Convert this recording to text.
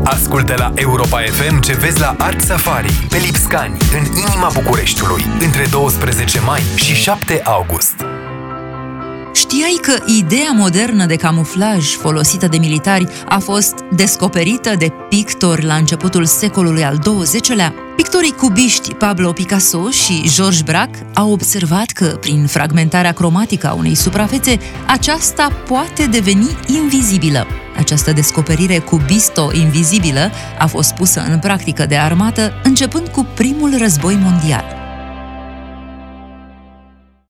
Ascultă la Europa FM ce vezi la Art Safari, pe Lipscani, în inima Bucureștiului, între 12 mai și 7 august. Știai că ideea modernă de camuflaj folosită de militari a fost descoperită de pictori la începutul secolului al XX-lea? Pictorii cubiști Pablo Picasso și Georges Braque au observat că, prin fragmentarea cromatică a unei suprafețe, aceasta poate deveni invizibilă. Această descoperire cubisto-invizibilă a fost pusă în practică de armată începând cu Primul Război Mondial.